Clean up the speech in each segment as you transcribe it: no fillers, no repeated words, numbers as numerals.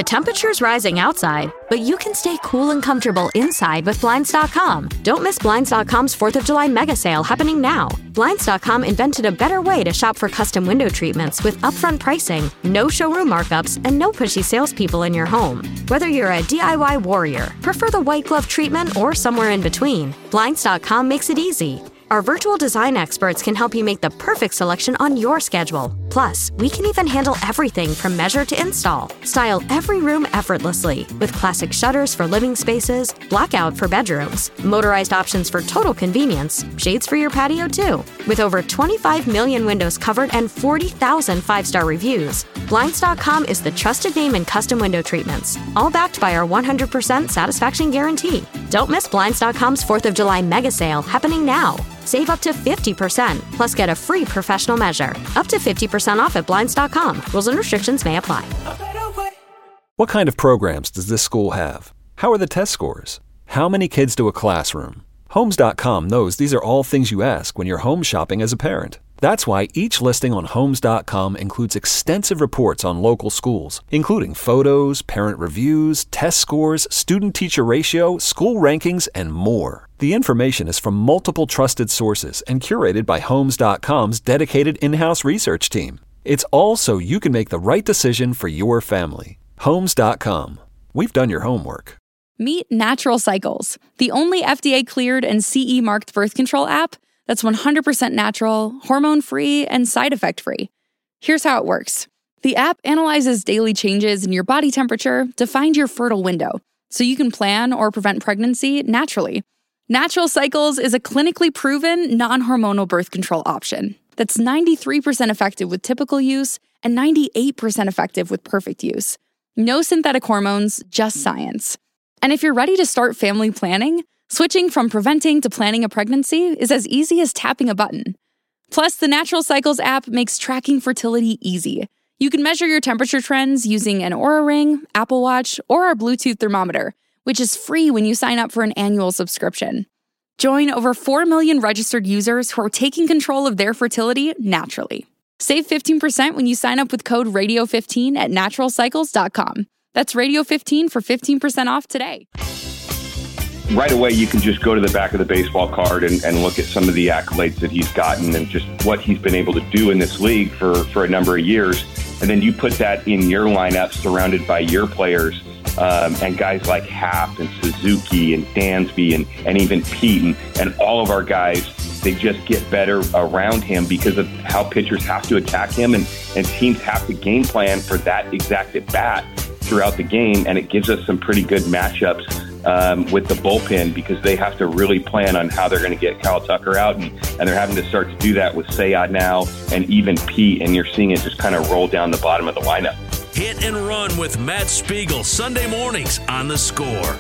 The temperature's rising outside, but you can stay cool and comfortable inside with Blinds.com. Don't miss Blinds.com's 4th of July mega sale happening now. Blinds.com invented a better way to shop for custom window treatments with upfront pricing, no showroom markups, and no pushy salespeople in your home. Whether you're a DIY warrior, prefer the white glove treatment, or somewhere in between, Blinds.com makes it easy. Our virtual design experts can help you make the perfect selection on your schedule. Plus, we can even handle everything from measure to install. Style every room effortlessly with classic shutters for living spaces, blackout for bedrooms, motorized options for total convenience, shades for your patio too. With over 25 million windows covered and 40,000 five-star reviews, Blinds.com is the trusted name in custom window treatments, all backed by our 100% satisfaction guarantee. Don't miss Blinds.com's 4th of July mega sale happening now. Save up to 50%, plus get a free professional measure. Up to 50% off at Blinds.com. Rules and restrictions may apply. What kind of programs does this school have? How are the test scores? How many kids to a classroom? Homes.com knows these are all things you ask when you're home shopping as a parent. That's why each listing on Homes.com includes extensive reports on local schools, including photos, parent reviews, test scores, student-teacher ratio, school rankings, and more. The information is from multiple trusted sources and curated by Homes.com's dedicated in-house research team. It's all so you can make the right decision for your family. Homes.com. We've done your homework. Meet Natural Cycles, the only FDA-cleared and CE-marked birth control app that's 100% natural, hormone-free, and side effect-free. Here's how it works. The app analyzes daily changes in your body temperature to find your fertile window, so you can plan or prevent pregnancy naturally. Natural Cycles is a clinically proven, non-hormonal birth control option that's 93% effective with typical use and 98% effective with perfect use. No synthetic hormones, just science. And if you're ready to start family planning, switching from preventing to planning a pregnancy is as easy as tapping a button. Plus, the Natural Cycles app makes tracking fertility easy. You can measure your temperature trends using an Oura Ring, Apple Watch, or our Bluetooth thermometer, which is free when you sign up for an annual subscription. Join over 4 million registered users who are taking control of their fertility naturally. Save 15% when you sign up with code RADIO15 at naturalcycles.com. That's Radio15 for 15% off today. Right away, you can just go to the back of the baseball card and look at some of the accolades that he's gotten and just what he's been able to do in this league for a number of years. And then you put that in your lineup surrounded by your players and guys like Happ and Suzuki and Dansby and even Pete and all of our guys. They just get better around him because of how pitchers have to attack him and teams have to game plan for that exact at bat throughout the game. And it gives us some pretty good matchups with the bullpen because they have to really plan on how they're going to get Kyle Tucker out. And they're having to start to do that with Sayad now and even Pete. And you're seeing it just kind of roll down the bottom of the lineup. Hit and Run with Matt Spiegel, Sunday mornings on The Score.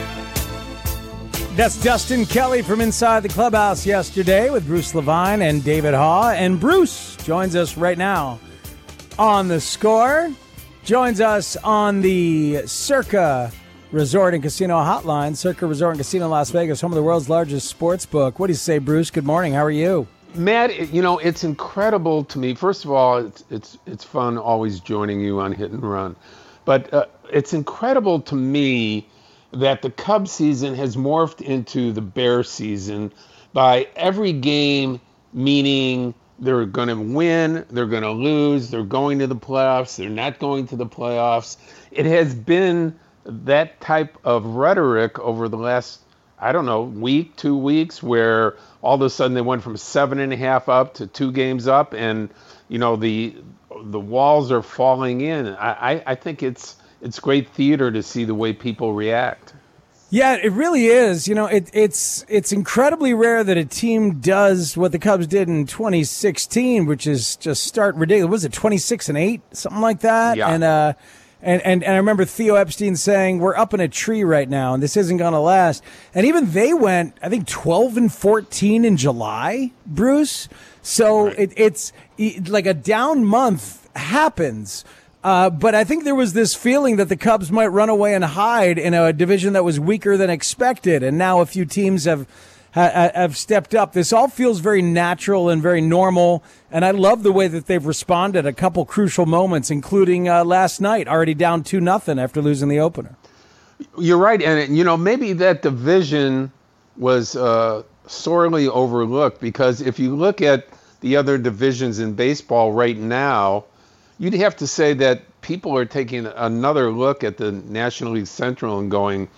That's Dustin Kelly from inside the clubhouse yesterday with Bruce Levine and David Haw. And Bruce joins us right now on The Score. Joins us on the Circa Resort and Casino Hotline. Circa Resort and Casino Las Vegas, home of the world's largest sports book. What do you say, Bruce? Good morning. How are you? Matt, you know, it's incredible to me. First of all, it's fun always joining you on Hit and Run. But it's incredible to me that the Cubs season has morphed into the Bear season by every game meaning they're going to win, they're going to lose, they're going to the playoffs, they're not going to the playoffs. It has been that type of rhetoric over the last, week, 2 weeks, where all of a sudden they went from 7.5 up to 2 games up, and the walls are falling in. I think it's great theater to see the way people react. Yeah, it really is. It's incredibly rare that a team does what the Cubs did in 2016, which is just start ridiculous. Was it 26-8, something like that? Yeah. And I remember Theo Epstein saying, we're up in a tree right now, and this isn't going to last. And even they went, I think, 12-14 in July, Bruce. So right. It's like a down month happens. But I think there was this feeling that the Cubs might run away and hide in a division that was weaker than expected. And now a few teams have have stepped up. This all feels very natural and very normal, and I love the way that they've responded at a couple crucial moments, including last night, already down 2-0 after losing the opener. You're right, and maybe that division was sorely overlooked, because if you look at the other divisions in baseball right now, you'd have to say that people are taking another look at the National League Central and going,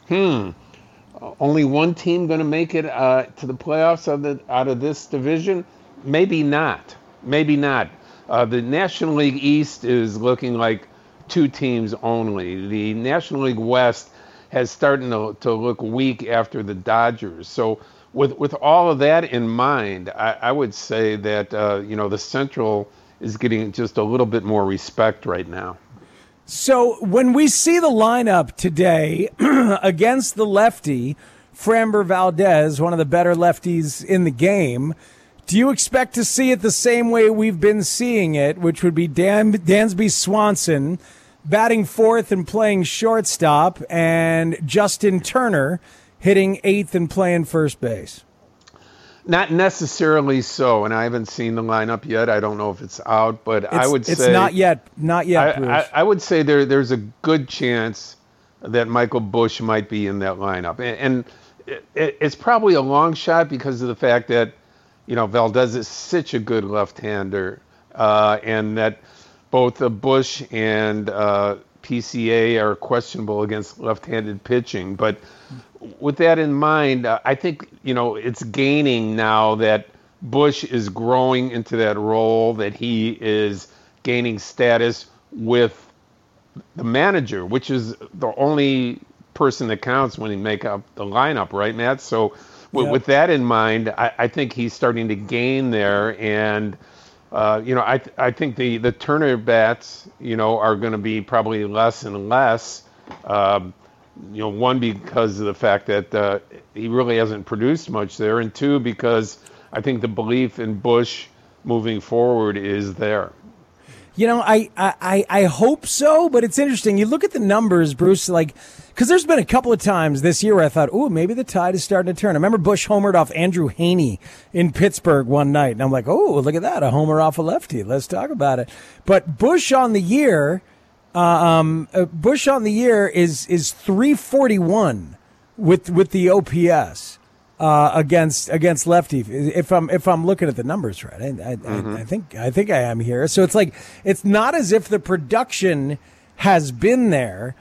only one team going to make it to the playoffs out of this division? Maybe not. The National League East is looking like two teams only. The National League West has started to look weak after the Dodgers. So with all of that in mind, I would say that the Central is getting just a little bit more respect right now. So when we see the lineup today against the lefty, Framber Valdez, one of the better lefties in the game, do you expect to see it the same way we've been seeing it, which would be Dansby Swanson batting fourth and playing shortstop, and Justin Turner hitting eighth and playing first base? Not necessarily so, and I haven't seen the lineup yet. I don't know if it's out, but I would say it's not yet. Bruce. I would say there's a good chance that Michael Busch might be in that lineup, and it's probably a long shot because of the fact that Valdez is such a good left-hander, and that both Busch and PCA are questionable against left-handed pitching, but with that in mind, I think, it's gaining now that Busch is growing into that role, that he is gaining status with the manager, which is the only person that counts when you make up the lineup, right, Matt? So with that in mind, I think he's starting to gain there. And, I think the Turner bats, are going to be probably less and less. One, because of the fact that he really hasn't produced much there, and two, because I think the belief in Busch moving forward is there. I hope so, but it's interesting. You look at the numbers, Bruce, because there's been a couple of times this year where I thought, maybe the tide is starting to turn. I remember Busch homered off Andrew Haney in Pittsburgh one night, and I'm like, look at that, a homer off a lefty. Let's talk about it. But Busch on the year is 341 with the OPS against lefty. If I'm looking at the numbers right, I think I am here. So it's not as if the production has been there.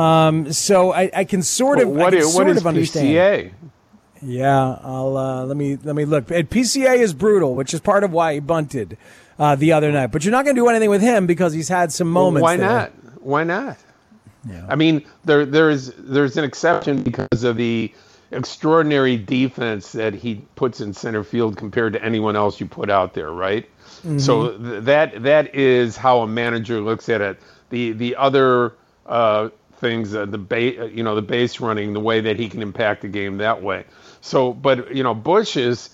So I can sort of what is understand. PCA? Yeah, I'll let me look. And PCA is brutal, which is part of why he bunted the other night. But you're not going to do anything with him because he's had some moments. Why not? Yeah. I mean, there's an exception because of the extraordinary defense that he puts in center field compared to anyone else you put out there, right? Mm-hmm. So that is how a manager looks at it. The other things, the base running, the way that he can impact the game that way. So, but Busch is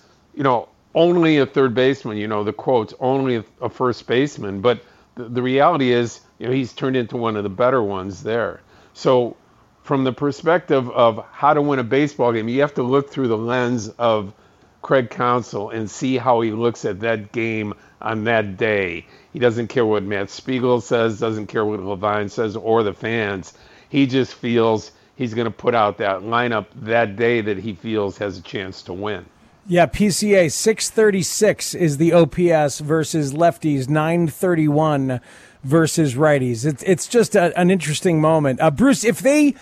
only a third baseman. The quotes, only a first baseman, but the reality is, he's turned into one of the better ones there. So from the perspective of how to win a baseball game, you have to look through the lens of Craig Counsell and see how he looks at that game on that day. He doesn't care what Matt Spiegel says, doesn't care what Levine says, or the fans. He just feels he's going to put out that lineup that day that he feels has a chance to win. Yeah, PCA 636 is the OPS versus lefties, 931 versus righties. It's just an interesting moment. Bruce, if they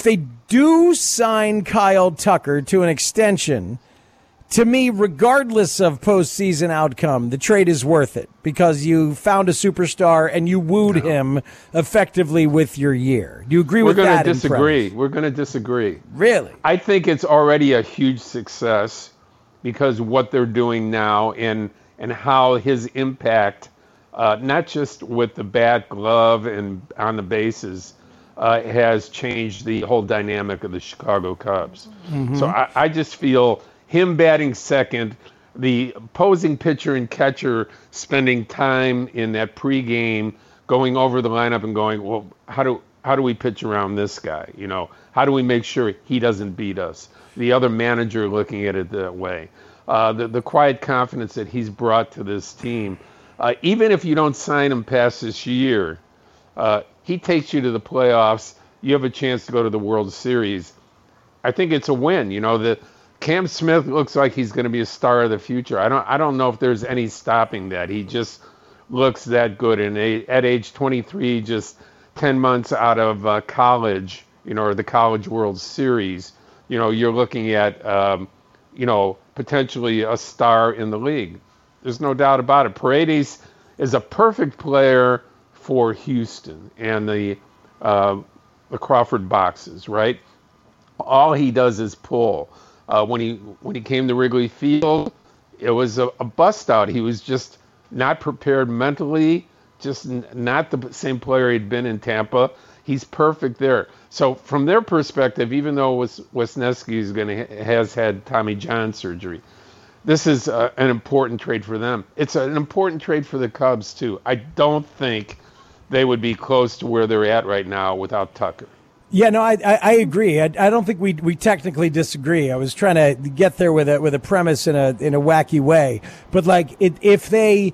do sign Kyle Tucker to an extension, to me, regardless of postseason outcome, the trade is worth it because you found a superstar and you wooed him effectively with your year. Do you agree with that? We're going to disagree. Really? I think it's already a huge success because what they're doing now and how his impact, not just with the bat, glove, and on the bases, has changed the whole dynamic of the Chicago Cubs. Mm-hmm. So I just feel him batting second, the opposing pitcher and catcher spending time in that pregame going over the lineup and going, well, how do we pitch around this guy? How do we make sure he doesn't beat us? The other manager looking at it that way. The quiet confidence that he's brought to this team. Even if you don't sign him past this year, he takes you to the playoffs. You have a chance to go to the World Series. I think it's a win. The Cam Smith looks like he's going to be a star of the future. I don't know if there's any stopping that. He just looks that good. And at age 23, just 10 months out of college, or the College World Series, you're looking at, potentially a star in the league. There's no doubt about it. Paredes is a perfect player for Houston and the Crawford boxes, right? All he does is pull. When he came to Wrigley Field, it was a bust out. He was just not prepared mentally, just not the same player he'd been in Tampa. He's perfect there. So from their perspective, even though Wisniewski has had Tommy John surgery, this is an important trade for them. It's an important trade for the Cubs too. I don't think they would be close to where they're at right now without Tucker. Yeah, no, I agree. I don't think we technically disagree. I was trying to get there with a premise in a wacky way. But like if they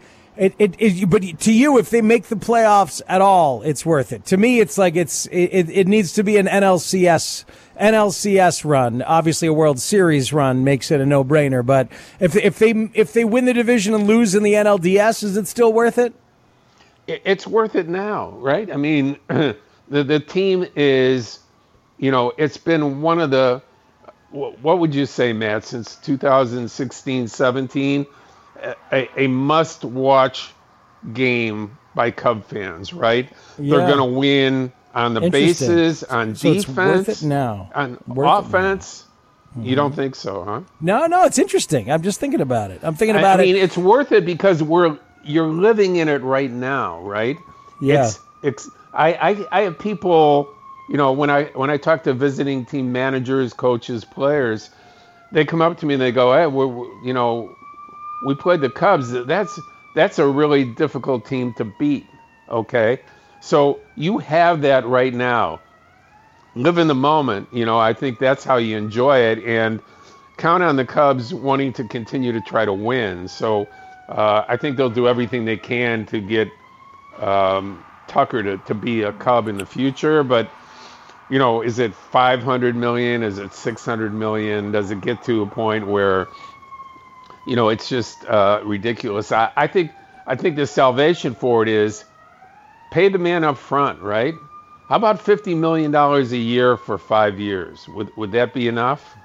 make the playoffs at all, it's worth it. To me, it's like it needs to be an NLCS run. Obviously, a World Series run makes it a no-brainer. But if they win the division and lose in the NLDS, is it still worth it? It's worth it now, right? I mean, the team is, it's been one of the, what would you say, Matt, since 2016-17, a must-watch game by Cub fans, right? Yeah. They're going to win on the bases, on defense, it's worth it now. On offense. You don't think so, huh? No, it's interesting. I'm just thinking about it. I mean, it's worth it because you're living in it right now, right? Yeah. I have people, when I talk to visiting team managers, coaches, players, they come up to me and they go, "Hey, we played the Cubs. That's a really difficult team to beat." Okay, so you have that right now. Live in the moment. I think that's how you enjoy it, and count on the Cubs wanting to continue to try to win. So I think they'll do everything they can to get Tucker to be a Cub in the future. But is it $500 million? Is it $600 million? Does it get to a point where it's just ridiculous? I think the salvation for it is pay the man up front, right? How about $50 million a year for 5 years? Would that be enough?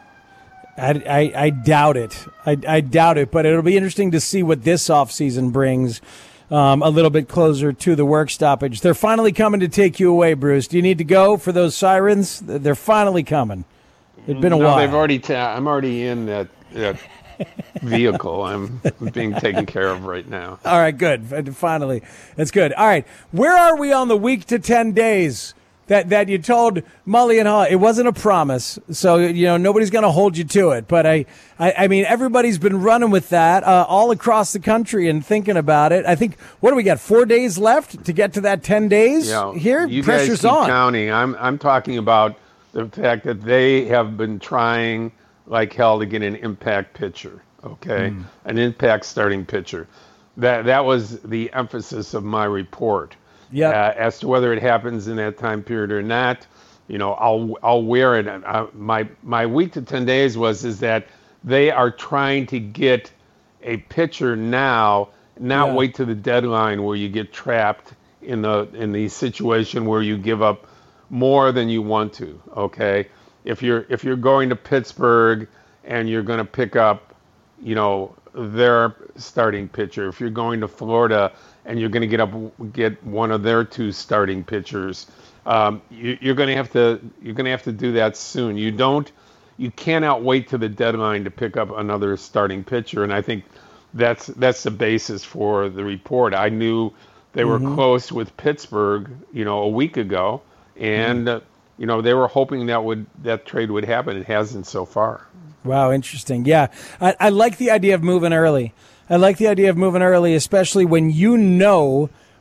I doubt it. I doubt it, but it'll be interesting to see what this offseason brings a little bit closer to the work stoppage. They're finally coming to take you away, Bruce. Do you need to go for those sirens? They're finally coming. It's been a while. They've I'm already in that vehicle. I'm being taken care of right now. All right, good. Finally. That's good. All right. Where are we on the week to 10 days that you told Mully and Haw? It wasn't a promise, so nobody's going to hold you to it. But I mean, everybody's been running with that all across the country and thinking about it. I think, what do we got? 4 days left to get to that 10 days here? You Pressure's guys keep on. Counting. I'm talking about the fact that they have been trying like hell to get an impact pitcher. Okay, an impact starting pitcher. That was the emphasis of my report. Yeah. As to whether it happens in that time period or not, I'll wear it. My week to 10 days is that they are trying to get a pitcher now, not wait to the deadline where you get trapped in the situation where you give up more than you want to. Okay, if you're going to Pittsburgh and you're going to pick up, their starting pitcher. If you're going to Florida and you're going to get one of their two starting pitchers, you're going to have to do that soon. You cannot wait to the deadline to pick up another starting pitcher, and I think that's the basis for the report. I knew they were close with Pittsburgh, a week ago, and they were hoping that trade would happen. It hasn't so far. Wow, interesting. Yeah, I like the idea of moving early. Especially when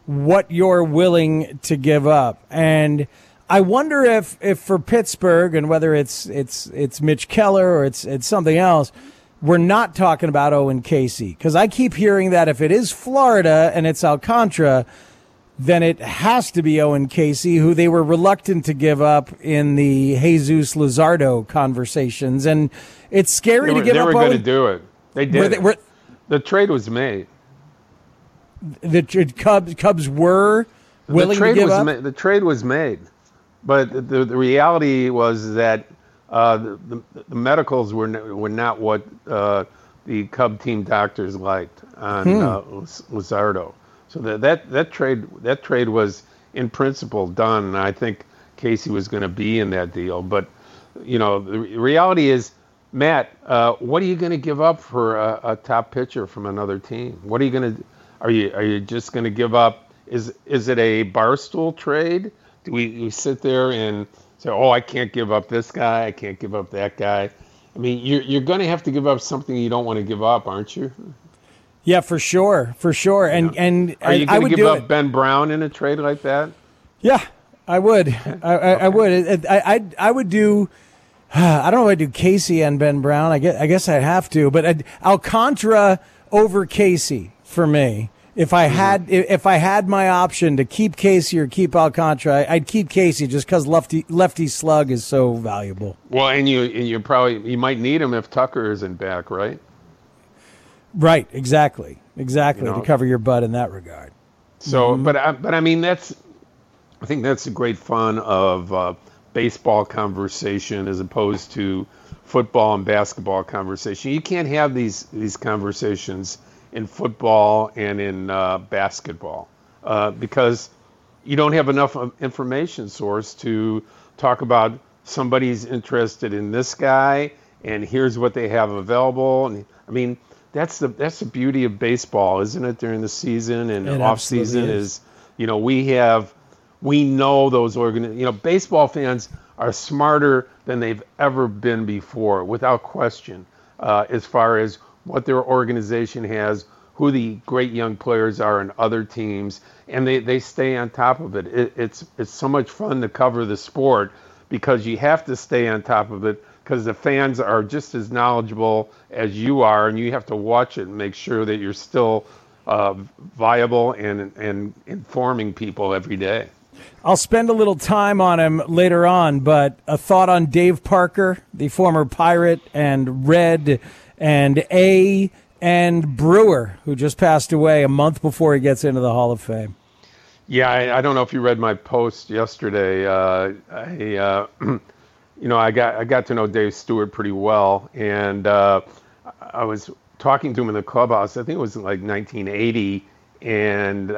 what you're willing to give up. And I wonder if for Pittsburgh, and whether it's Mitch Keller or it's something else, we're not talking about Owen Casey. Because I keep hearing that if it is Florida and it's Alcantara, then it has to be Owen Casey, who they were reluctant to give up in the Jesus Luzardo conversations. And it's scary to give up. They were going to do it. They did. The trade was made. The Cubs were willing to give up? The trade was made. But the reality was that the medicals were not what the Cub team doctors liked on Luzardo. So that trade was in principle done, and I think Casey was going to be in that deal. But the reality is, Matt, what are you going to give up for a top pitcher from another team? What are you going to? Are you just going to give up? Is it a barstool trade? Do we sit there and say, oh, I can't give up this guy, I can't give up that guy? I mean, you're going to have to give up something you don't want to give up, aren't you? Yeah, for sure. And are you going to give up Ben Brown in a trade like that? Yeah, I would. I would. I would do. I don't know if I do Casey and Ben Brown. I guess I'd have to. But Alcantara over Casey for me. If I had my option to keep Casey or keep Alcantara, I'd keep Casey just because lefty slug is so valuable. Well, and you might need him if Tucker isn't back, right? Right, exactly, to cover your butt in that regard. So, but I mean I think that's the great fun of baseball conversation as opposed to football and basketball conversation. You can't have these conversations in football and in basketball because you don't have enough information source to talk about somebody's interested in this guy and here's what they have available. And I mean, that's the beauty of baseball, isn't it? During the season and off season is we know those baseball fans are smarter than they've ever been before, without question, as far as what their organization has, who the great young players are in other teams, and they stay on top of it. It's so much fun to cover the sport because you have to stay on top of it because the fans are just as knowledgeable as you are, and you have to watch it and make sure that you're still viable and informing people every day. I'll spend a little time on him later on, but a thought on Dave Parker, the former Pirate and Red and A and Brewer, who just passed away a month before he gets into the Hall of Fame. Yeah, I don't know if you read my post yesterday. I got to know Dave Stewart pretty well, and I was talking to him in the clubhouse. I think it was like 1980, and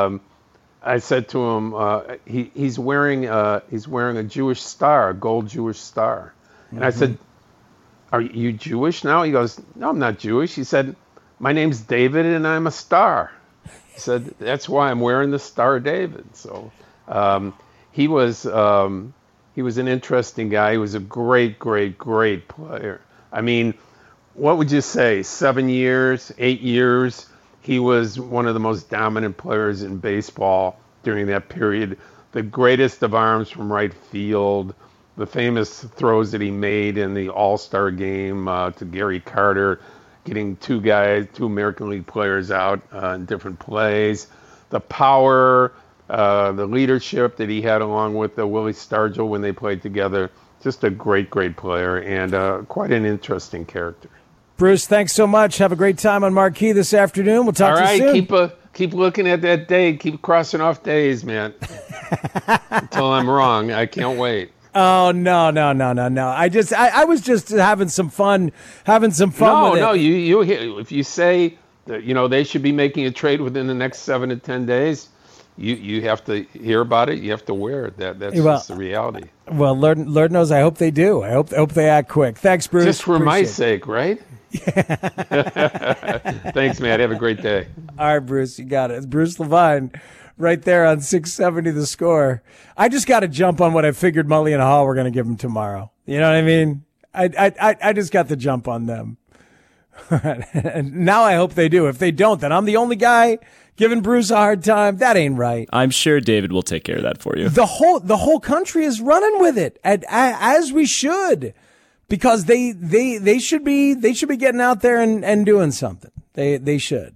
I said to him, he's wearing a Jewish star, a gold Jewish star, and I said, "Are you Jewish now?" He goes, "No, I'm not Jewish." He said, "My name's David, and I'm a star." He said, "That's why I'm wearing the Star David." So he was an interesting guy. He was a great player. I mean, what would you say? 7 years, 8 years? He was one of the most dominant players in baseball during that period. The greatest of arms from right field. The famous throws that he made in the All-Star game to Gary Carter, getting two American League players out in different plays. The power, the leadership that he had along with Willie Stargell when they played together. Just a great player and quite an interesting character. Bruce, thanks so much. Have a great time on Marquee this afternoon. We'll talk to you soon. All right, keep looking at that day. Keep crossing off days, man. Until I'm wrong. I can't wait. Oh, no. I was just having some fun with it. No, you if you say that, they should be making a trade within the next 7 to 10 days, you have to hear about it. You have to wear it. That's just the reality. Well, Lord knows I hope they do. I hope they act quick. Thanks, Bruce. Just for my sake, right? Thanks, Matt. Have a great day. All right, Bruce, you got it. It's Bruce Levine right there on 670 The Score. I just got to jump on what I figured Mully and Hall were going to give him tomorrow. You know what I mean? I just got the jump on them. Now I hope they do. If they don't, then I'm the only guy giving Bruce a hard time. That ain't right. I'm sure David will take care of that for you. The whole country is running with it, as we should, because they should be getting out there and doing something. They should.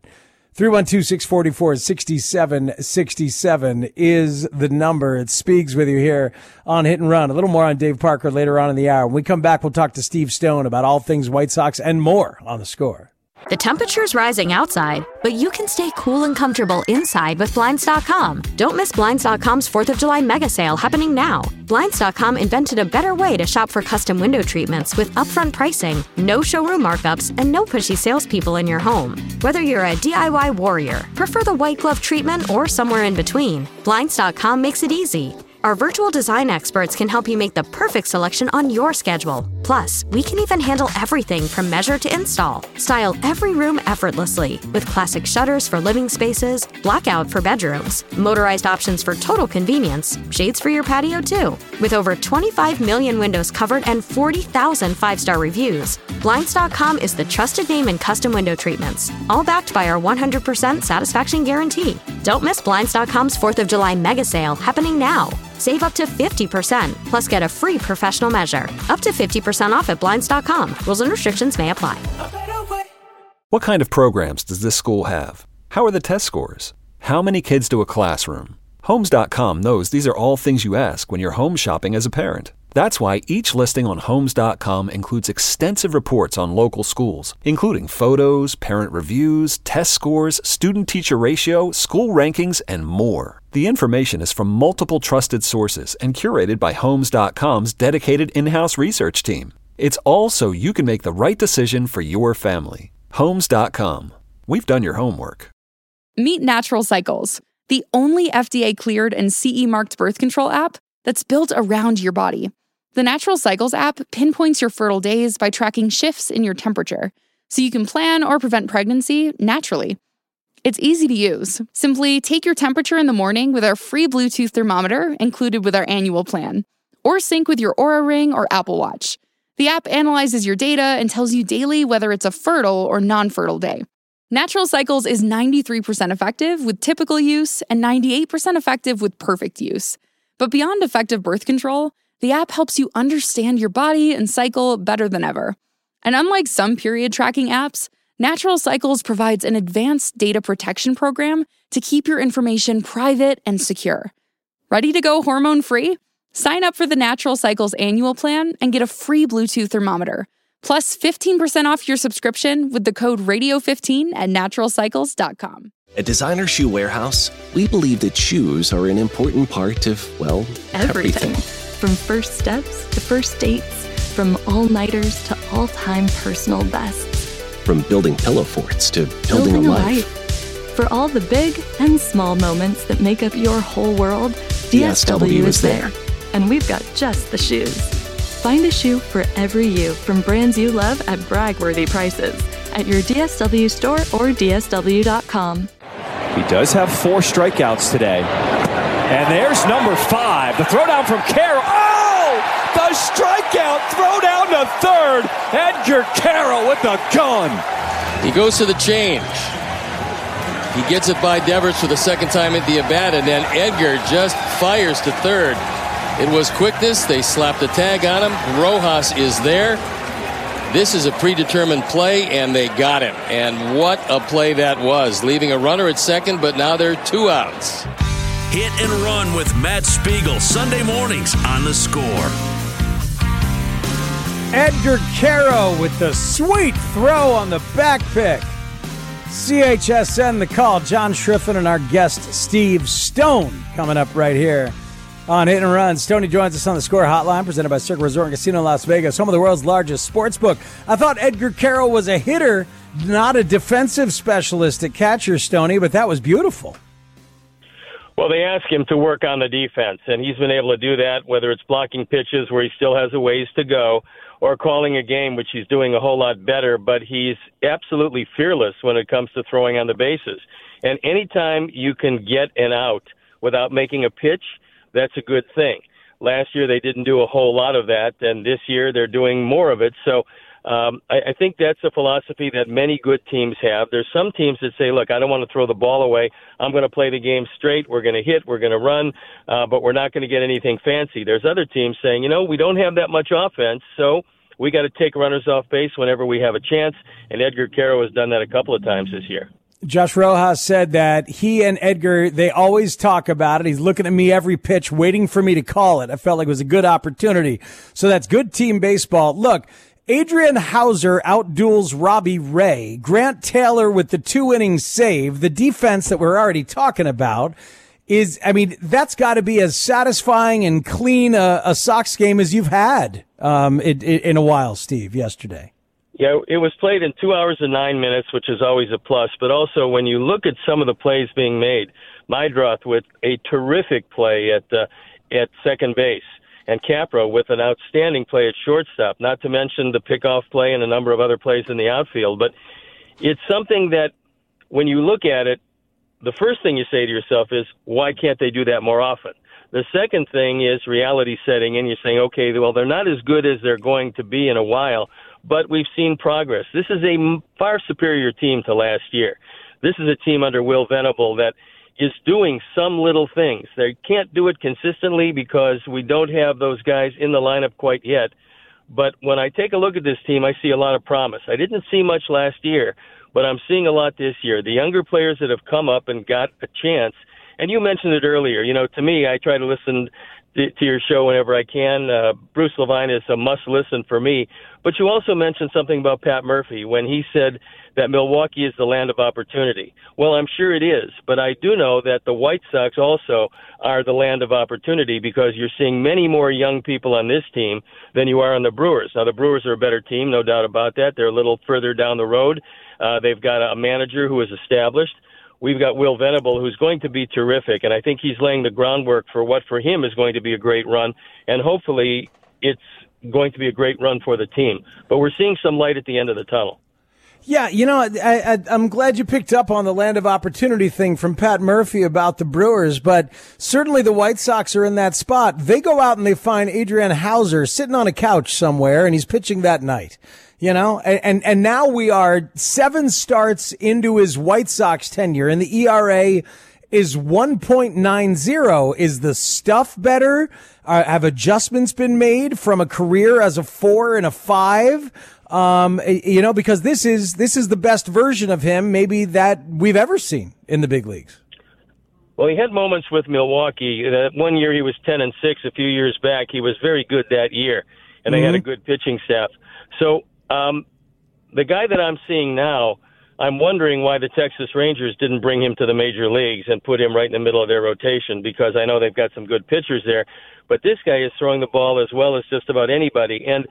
312-644-6767 is the number. It speaks with you here on Hit and Run. A little more on Dave Parker later on in the hour. When we come back, we'll talk to Steve Stone about all things White Sox and more on The Score. The temperature's rising outside, but you can stay cool and comfortable inside with Blinds.com. Don't miss Blinds.com's 4th of July mega sale happening now. Blinds.com invented a better way to shop for custom window treatments with upfront pricing, no showroom markups, and no pushy salespeople in your home. Whether you're a DIY warrior, prefer the white glove treatment, or somewhere in between, Blinds.com makes it easy. Our virtual design experts can help you make the perfect selection on your schedule. Plus, we can even handle everything from measure to install. Style every room effortlessly with classic shutters for living spaces, blackout for bedrooms, motorized options for total convenience, shades for your patio too. With over 25 million windows covered and 40,000 five-star reviews, Blinds.com is the trusted name in custom window treatments, all backed by our 100% satisfaction guarantee. Don't miss Blinds.com's 4th of July mega sale happening now. Save up to 50%, plus get a free professional measure. Up to 50% off at Blinds.com. Rules and restrictions may apply. What kind of programs does this school have? How are the test scores? How many kids do a classroom? Homes.com knows these are all things you ask when you're home shopping as a parent. That's why each listing on Homes.com includes extensive reports on local schools, including photos, parent reviews, test scores, student-teacher ratio, school rankings, and more. The information is from multiple trusted sources and curated by Homes.com's dedicated in-house research team. It's all so you can make the right decision for your family. Homes.com. We've done your homework. Meet Natural Cycles, the only FDA-cleared and CE-marked birth control app that's built around your body. The Natural Cycles app pinpoints your fertile days by tracking shifts in your temperature, so you can plan or prevent pregnancy naturally. It's easy to use. Simply take your temperature in the morning with our free Bluetooth thermometer included with our annual plan, or sync with your Oura Ring or Apple Watch. The app analyzes your data and tells you daily whether it's a fertile or non-fertile day. Natural Cycles is 93% effective with typical use and 98% effective with perfect use. But beyond effective birth control, the app helps you understand your body and cycle better than ever. And unlike some period tracking apps, Natural Cycles provides an advanced data protection program to keep your information private and secure. Ready to go hormone-free? Sign up for the Natural Cycles annual plan and get a free Bluetooth thermometer, plus 15% off your subscription with the code RADIO15 at naturalcycles.com. At Designer Shoe Warehouse, we believe that shoes are an important part of, well, everything. From first steps to first dates, from all-nighters to all-time personal bests. From building pillow forts to building a life. For all the big and small moments that make up your whole world, DSW is there. And we've got just the shoes. Find a shoe for every you from brands you love at brag-worthy prices at your DSW store or DSW.com. He does have 4 strikeouts today. And there's number 5. The throwdown from Carroll. Oh! The strikeout throwdown to third. Edgar Carroll with the gun. He goes to the change. He gets it by Devers for the second time at the at-bat, and then Edgar just fires to third. It was quickness. They slapped a tag on him. Rojas is there. This is a predetermined play, and they got him. And what a play that was, leaving a runner at second, but now they're 2 outs. Hit and Run with Matt Spiegel, Sunday mornings on The Score. Edgar Carroll with the sweet throw on the back pick. CHSN The Call. John Schriffen and our guest Steve Stone coming up right here on Hit and Run. Stoney joins us on The Score Hotline, presented by Circle Resort and Casino in Las Vegas, home of the world's largest sports book. I thought Edgar Carroll was a hitter, not a defensive specialist at catcher, Stoney, but that was beautiful. Well, they ask him to work on the defense, and he's been able to do that, whether it's blocking pitches where he still has a ways to go, or calling a game, which he's doing a whole lot better, but he's absolutely fearless when it comes to throwing on the bases. And anytime you can get an out without making a pitch, that's a good thing. Last year they didn't do a whole lot of that, and this year they're doing more of it. So I think that's a philosophy that many good teams have. There's some teams that say, look, I don't want to throw the ball away. I'm going to play the game straight. We're going to hit. We're going to run, but we're not going to get anything fancy. There's other teams saying, we don't have that much offense, so we got to take runners off base whenever we have a chance, and Edgar Quero has done that a couple of times this year. Josh Rojas said that he and Edgar, they always talk about it. He's looking at me every pitch, waiting for me to call it. I felt like it was a good opportunity. So that's good team baseball. Look, Adrian Hauser outduels Robbie Ray. Grant Taylor with the 2-inning save. The defense that we're already talking about that's got to be as satisfying and clean a Sox game as you've had in a while, Steve, yesterday. Yeah, it was played in 2 hours and 9 minutes, which is always a plus. But also, when you look at some of the plays being made, Meidroth with a terrific play at second base, and Capra with an outstanding play at shortstop, not to mention the pickoff play and a number of other plays in the outfield. But it's something that, when you look at it, the first thing you say to yourself is, why can't they do that more often? The second thing is reality setting in. You're saying, okay, well, they're not as good as they're going to be in a while, but we've seen progress. This is a far superior team to last year. This is a team under Will Venable that is doing some little things. They can't do it consistently because we don't have those guys in the lineup quite yet. But when I take a look at this team, I see a lot of promise. I didn't see much last year, but I'm seeing a lot this year. The younger players that have come up and got a chance, and you mentioned it earlier, to me, I try to listen to your show whenever I can. Bruce Levine is a must-listen for me. But you also mentioned something about Pat Murphy when he said that Milwaukee is the land of opportunity. Well, I'm sure it is, but I do know that the White Sox also are the land of opportunity because you're seeing many more young people on this team than you are on the Brewers. Now, the Brewers are a better team, no doubt about that. They're a little further down the road. They've got a manager who is established. We've got Will Venable, who's going to be terrific, and I think he's laying the groundwork for what for him is going to be a great run, and hopefully it's going to be a great run for the team. But we're seeing some light at the end of the tunnel. Yeah, I'm glad you picked up on the land of opportunity thing from Pat Murphy about the Brewers, but certainly the White Sox are in that spot. They go out and they find Adrian Hauser sitting on a couch somewhere, and he's pitching that night. And now we are 7 starts into his White Sox tenure, and the ERA is 1.90. Is the stuff better? Have adjustments been made from a career as a 4 and a 5? Because this is the best version of him maybe that we've ever seen in the big leagues. Well, he had moments with Milwaukee. One year he was 10-6. A few years back, he was very good that year, and they had a good pitching staff. So the guy that I'm seeing now, I'm wondering why the Texas Rangers didn't bring him to the major leagues and put him right in the middle of their rotation, because I know they've got some good pitchers there. But this guy is throwing the ball as well as just about anybody. And,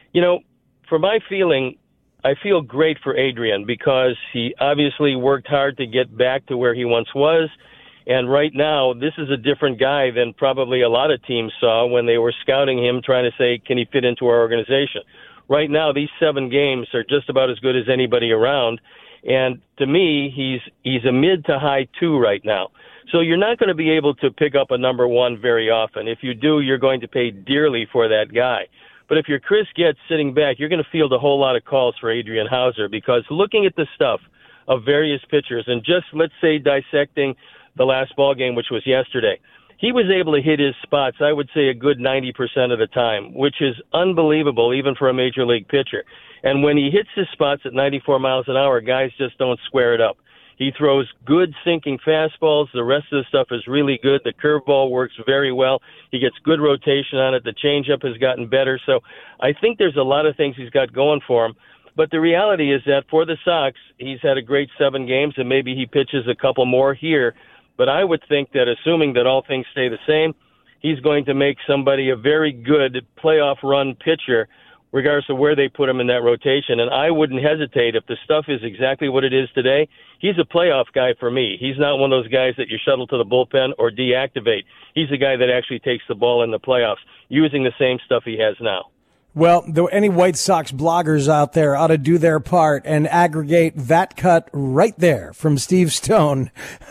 for my feeling, I feel great for Adrian because he obviously worked hard to get back to where he once was. And right now, this is a different guy than probably a lot of teams saw when they were scouting him, trying to say, can he fit into our organization? Right now, these 7 games are just about as good as anybody around. And to me, he's a mid to high 2 right now. So you're not going to be able to pick up a number 1 very often. If you do, you're going to pay dearly for that guy. But if you're Chris Getz sitting back, you're going to field a whole lot of calls for Adrian Hauser, because looking at the stuff of various pitchers and just, let's say, dissecting the last ball game, which was yesterday, he was able to hit his spots, I would say, a good 90% of the time, which is unbelievable even for a major league pitcher. And when he hits his spots at 94 miles an hour, guys just don't square it up. He throws good sinking fastballs. The rest of the stuff is really good. The curveball works very well. He gets good rotation on it. The changeup has gotten better. So I think there's a lot of things he's got going for him. But the reality is that for the Sox, he's had a great 7 games, and maybe he pitches a couple more here. But I would think that, assuming that all things stay the same, he's going to make somebody a very good playoff run pitcher, regardless of where they put him in that rotation. And I wouldn't hesitate if the stuff is exactly what it is today. He's a playoff guy for me. He's not one of those guys that you shuttle to the bullpen or deactivate. He's a guy that actually takes the ball in the playoffs using the same stuff he has now. Well, any White Sox bloggers out there ought to do their part and aggregate that cut right there from Steve Stone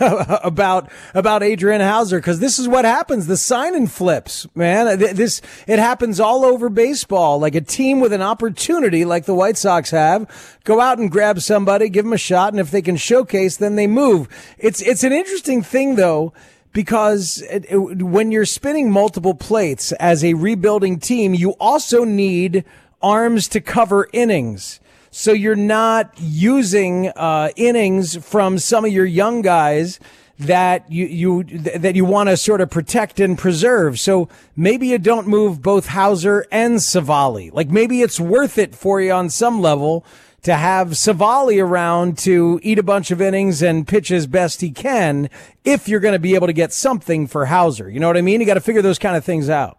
about Adrian Houser, because this is what happens. The sign and flips, man. It happens all over baseball. Like a team with an opportunity like the White Sox have, go out and grab somebody, give them a shot, and if they can showcase, then they move. It's an interesting thing, though, because when you're spinning multiple plates as a rebuilding team, you also need arms to cover innings. So you're not using innings from some of your young guys that you want to sort of protect and preserve. So maybe you don't move both Houser and Savali. Like maybe it's worth it for you on some level to have Savali around to eat a bunch of innings and pitch as best he can if you're going to be able to get something for Houser. You know what I mean? You got to figure those kind of things out.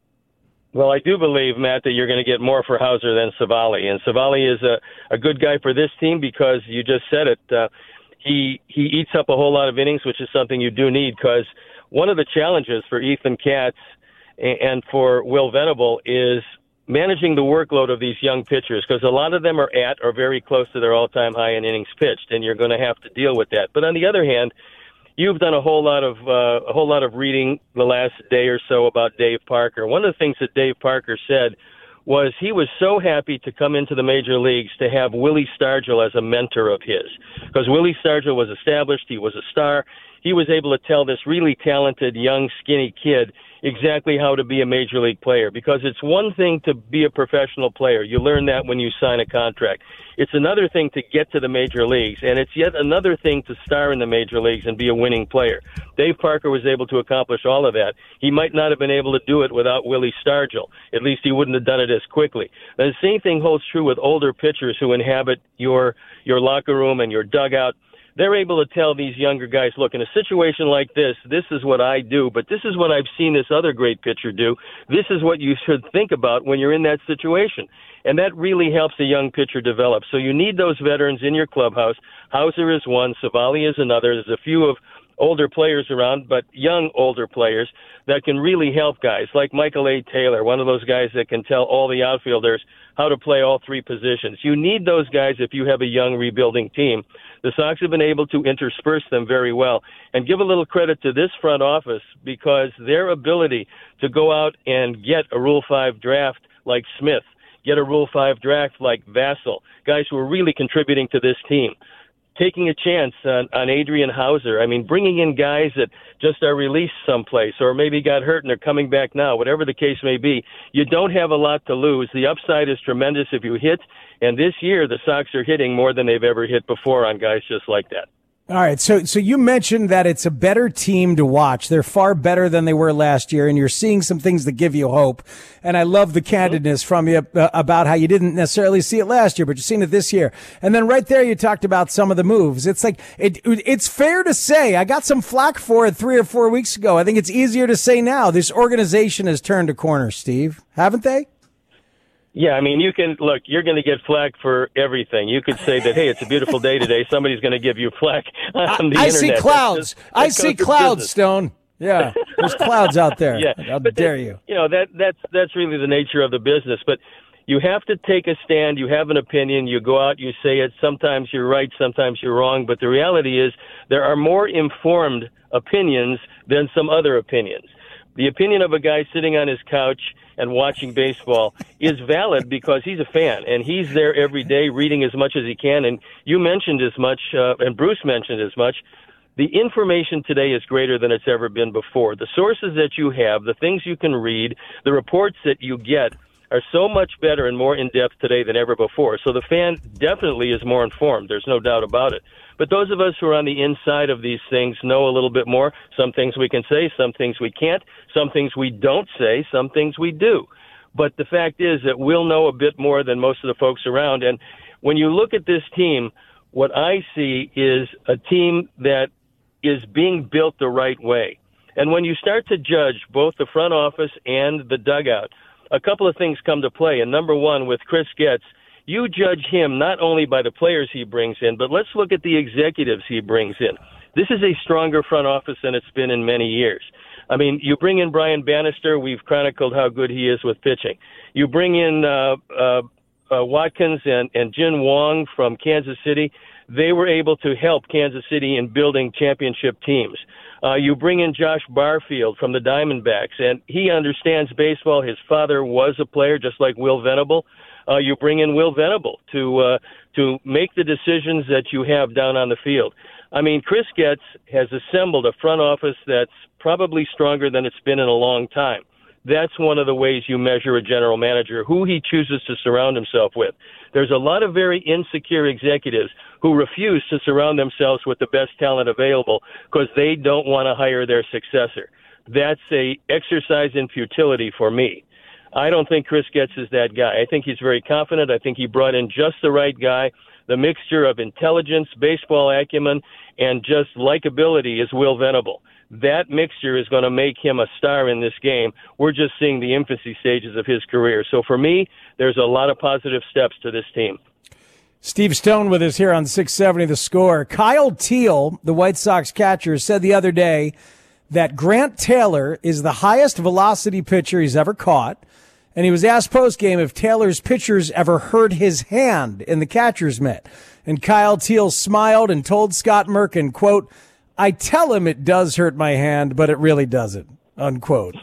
Well, I do believe, Matt, that you're going to get more for Houser than Savali. And Savali is a good guy for this team because you just said it. He eats up a whole lot of innings, which is something you do need, because one of the challenges for Ethan Katz and for Will Venable is managing the workload of these young pitchers, because a lot of them are at or very close to their all-time high in innings pitched, and you're going to have to deal with that. But on the other hand, you've done a whole lot of reading the last day or so about Dave Parker. One of the things that Dave Parker said was he was so happy to come into the major leagues to have Willie Stargell as a mentor of his, because Willie Stargell was established, he was a star. He was able to tell this really talented, young, skinny kid exactly how to be a major league player, because it's one thing to be a professional player. You learn that when you sign a contract. It's another thing to get to the major leagues, and it's yet another thing to star in the major leagues and be a winning player. Dave Parker was able to accomplish all of that. He might not have been able to do it without Willie Stargell. At least he wouldn't have done it as quickly. And the same thing holds true with older pitchers who inhabit your locker room and your dugout. They're able to tell these younger guys, look, in a situation like this is what I do, but this is what I've seen this other great pitcher do. This is what you should think about when you're in that situation. And that really helps a young pitcher develop. So you need those veterans in your clubhouse. Houser is one, Savali is another. There's a few of older players around, but young older players that can really help guys, like Michael A. Taylor, one of those guys that can tell all the outfielders how to play all three positions. You need those guys if you have a young rebuilding team. The Sox have been able to intersperse them very well. And give a little credit to this front office, because their ability to go out and get a Rule 5 draft like Smith, get a Rule 5 draft like Vassell, guys who are really contributing to this team. Taking a chance on Adrian Houser. I mean, bringing in guys that just are released someplace or maybe got hurt and are coming back now, whatever the case may be. You don't have a lot to lose. The upside is tremendous if you hit, and this year the Sox are hitting more than they've ever hit before on guys just like that. All right, so you mentioned that it's a better team to watch. They're far better than they were last year, and you're seeing some things that give you hope. And I love the candidness from you about how you didn't necessarily see it last year, but you're seeing it this year. And then right there, you talked about some of the moves. It's like it's fair to say, I got some flack for it 3 or 4 weeks ago. I think it's easier to say now. This organization has turned a corner, Steve, haven't they? Yeah, I mean, you're going to get flack for everything. You could say that, hey, it's a beautiful day today. Somebody's going to give you flack on the internet. I see clouds. I see clouds, Stone. Yeah, there's clouds out there. Yeah, how dare you? You know, that's really the nature of the business. But you have to take a stand. You have an opinion. You go out, you say it. Sometimes you're right, sometimes you're wrong. But the reality is there are more informed opinions than some other opinions. The opinion of a guy sitting on his couch and watching baseball is valid because he's a fan, and he's there every day reading as much as he can. And you mentioned as much, and Bruce mentioned as much. The information today is greater than it's ever been before. The sources that you have, the things you can read, the reports that you get are so much better and more in-depth today than ever before. So the fan definitely is more informed. There's no doubt about it. But those of us who are on the inside of these things know a little bit more. Some things we can say, some things we can't, some things we don't say, some things we do. But the fact is that we'll know a bit more than most of the folks around. And when you look at this team, what I see is a team that is being built the right way. And when you start to judge both the front office and the dugout, a couple of things come to play. And number one, with Chris Getz, you judge him not only by the players he brings in, but let's look at the executives he brings in. This is a stronger front office than it's been in many years. I mean, you bring in Brian Bannister. We've chronicled how good he is with pitching. You bring in Watkins and Jin Wong from Kansas City. They were able to help Kansas City in building championship teams. You bring in Josh Barfield from the Diamondbacks, and he understands baseball. His father was a player, just like Will Venable. You bring in Will Venable to make the decisions that you have down on the field. I mean, Chris Getz has assembled a front office that's probably stronger than it's been in a long time. That's one of the ways you measure a general manager, who he chooses to surround himself with. There's a lot of very insecure executives who refuse to surround themselves with the best talent available because they don't want to hire their successor. That's a exercise in futility for me. I don't think Chris Getz is that guy. I think he's very confident. I think he brought in just the right guy. The mixture of intelligence, baseball acumen, and just likability is Will Venable. That mixture is going to make him a star in this game. We're just seeing the infancy stages of his career. So for me, there's a lot of positive steps to this team. Steve Stone with us here on 670 The Score. Kyle Teal, the White Sox catcher, said the other day that Grant Taylor is the highest velocity pitcher he's ever caught. And he was asked postgame if Taylor's pitchers ever hurt his hand in the catcher's mitt. And Kyle Teal smiled and told Scott Merkin, quote, "I tell him it does hurt my hand, but it really doesn't," unquote.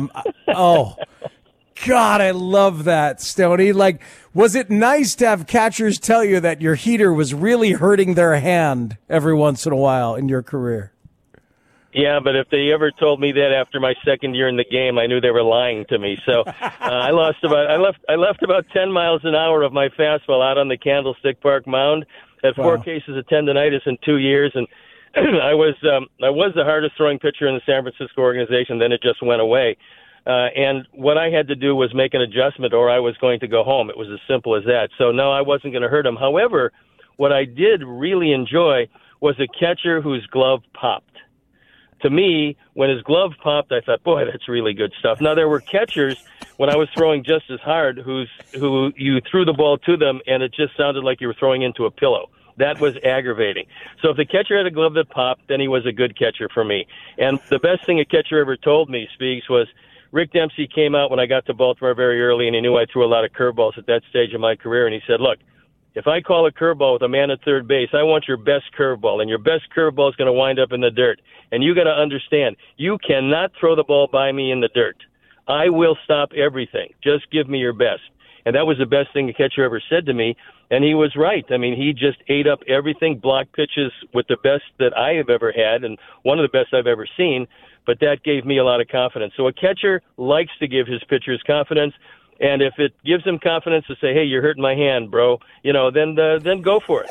Oh, God, I love that, Stoney. Like, was it nice to have catchers tell you that your heater was really hurting their hand every once in a while in your career? Yeah, but if they ever told me that after my second year in the game, I knew they were lying to me. So I left about 10 miles an hour of my fastball out on the Candlestick Park mound. Had 4 cases of tendonitis in 2 years, and I was the hardest throwing pitcher in the San Francisco organization. Then it just went away. And what I had to do was make an adjustment or I was going to go home. It was as simple as that. So, no, I wasn't going to hurt him. However, what I did really enjoy was a catcher whose glove popped. To me, when his glove popped, I thought, boy, that's really good stuff. Now, there were catchers when I was throwing just as hard who you threw the ball to them and it just sounded like you were throwing into a pillow. That was aggravating. So if the catcher had a glove that popped, then he was a good catcher for me. And the best thing a catcher ever told me, Speaks, was Rick Dempsey came out when I got to Baltimore very early, and he knew I threw a lot of curveballs at that stage of my career, and he said, look, if I call a curveball with a man at third base, I want your best curveball, and your best curveball is going to wind up in the dirt. And you got to understand, you cannot throw the ball by me in the dirt. I will stop everything. Just give me your best. And that was the best thing a catcher ever said to me, and he was right. I mean, he just ate up everything, blocked pitches with the best that I have ever had, and one of the best I've ever seen, but that gave me a lot of confidence. So a catcher likes to give his pitchers confidence. And if it gives them confidence to say, hey, you're hurting my hand, bro, then go for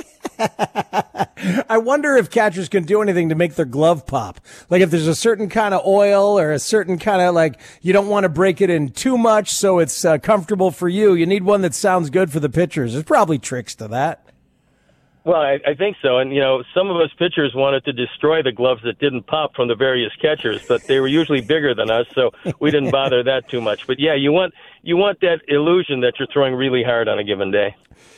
it. I wonder if catchers can do anything to make their glove pop. Like if there's a certain kind of oil or a certain kind of you don't want to break it in too much so it's comfortable for you. You need one that sounds good for the pitchers. There's probably tricks to that. Well, I think so. And, some of us pitchers wanted to destroy the gloves that didn't pop from the various catchers, but they were usually bigger than us, so we didn't bother that too much. But, yeah, you want that illusion that you're throwing really hard on a given day.